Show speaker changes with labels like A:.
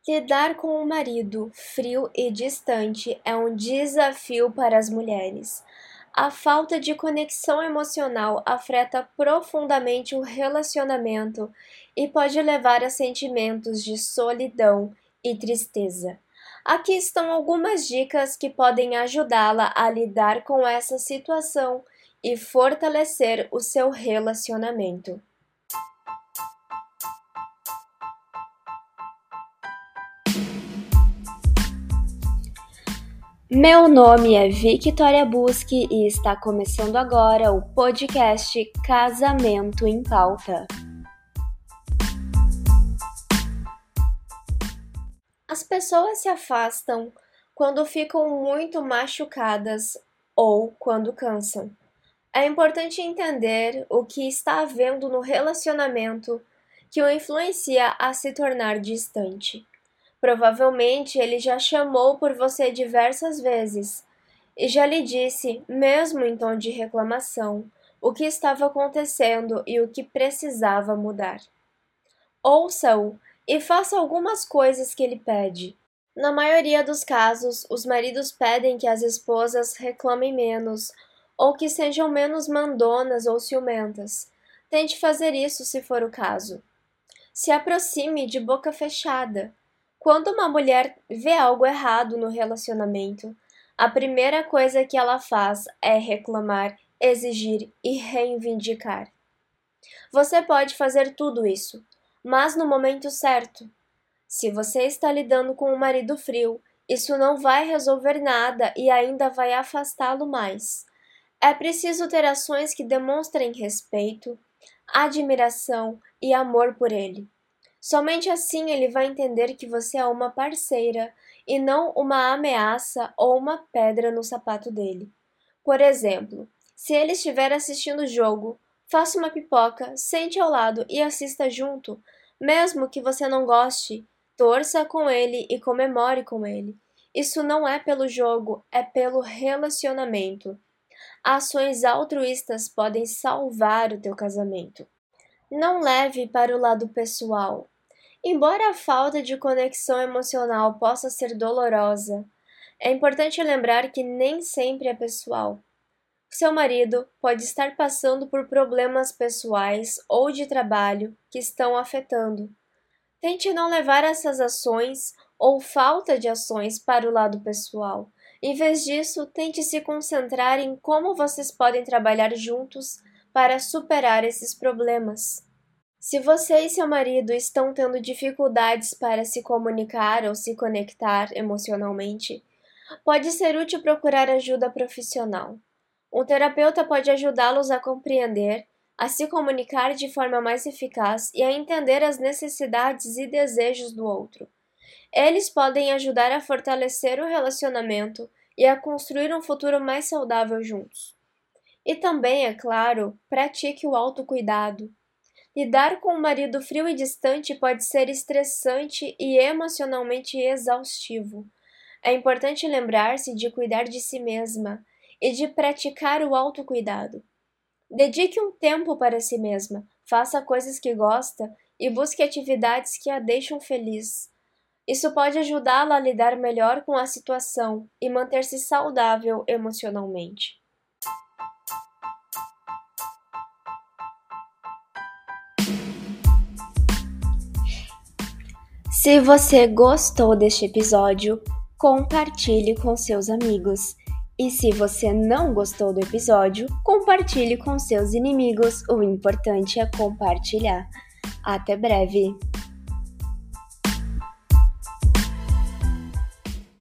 A: Lidar com um marido frio e distante é um desafio para as mulheres. A falta de conexão emocional afeta profundamente o relacionamento e pode levar a sentimentos de solidão e tristeza. Aqui estão algumas dicas que podem ajudá-la a lidar com essa situação e fortalecer o seu relacionamento. Meu nome é Victoria Busque e está começando agora o podcast Casamento em Pauta. As pessoas se afastam quando ficam muito machucadas ou quando cansam. É importante entender o que está havendo no relacionamento que o influencia a se tornar distante. Provavelmente ele já chamou por você diversas vezes e já lhe disse, mesmo em tom de reclamação, o que estava acontecendo e o que precisava mudar. Ouça-o e faça algumas coisas que ele pede. Na maioria dos casos, os maridos pedem que as esposas reclamem menos ou que sejam menos mandonas ou ciumentas. Tente fazer isso se for o caso. Se aproxime de boca fechada. Quando uma mulher vê algo errado no relacionamento, a primeira coisa que ela faz é reclamar, exigir e reivindicar. Você pode fazer tudo isso, mas no momento certo. Se você está lidando com um marido frio, isso não vai resolver nada e ainda vai afastá-lo mais. É preciso ter ações que demonstrem respeito, admiração e amor por ele. Somente assim ele vai entender que você é uma parceira e não uma ameaça ou uma pedra no sapato dele. Por exemplo, se ele estiver assistindo o jogo, faça uma pipoca, sente ao lado e assista junto, mesmo que você não goste, torça com ele e comemore com ele. Isso não é pelo jogo, é pelo relacionamento. Ações altruístas podem salvar o teu casamento. Não leve para o lado pessoal. Embora a falta de conexão emocional possa ser dolorosa, é importante lembrar que nem sempre é pessoal. Seu marido pode estar passando por problemas pessoais ou de trabalho que estão afetando. Tente não levar essas ações ou falta de ações para o lado pessoal. Em vez disso, tente se concentrar em como vocês podem trabalhar juntos para superar esses problemas. Se você e seu marido estão tendo dificuldades para se comunicar ou se conectar emocionalmente, pode ser útil procurar ajuda profissional. Um terapeuta pode ajudá-los a compreender, a se comunicar de forma mais eficaz e a entender as necessidades e desejos do outro. Eles podem ajudar a fortalecer o relacionamento e a construir um futuro mais saudável juntos. E também, é claro, pratique o autocuidado. Lidar com um marido frio e distante pode ser estressante e emocionalmente exaustivo. É importante lembrar-se de cuidar de si mesma e de praticar o autocuidado. Dedique um tempo para si mesma, faça coisas que gosta e busque atividades que a deixam feliz. Isso pode ajudá-la a lidar melhor com a situação e manter-se saudável emocionalmente. Se você gostou deste episódio, compartilhe com seus amigos. E se você não gostou do episódio, compartilhe com seus inimigos. O importante é compartilhar. Até breve!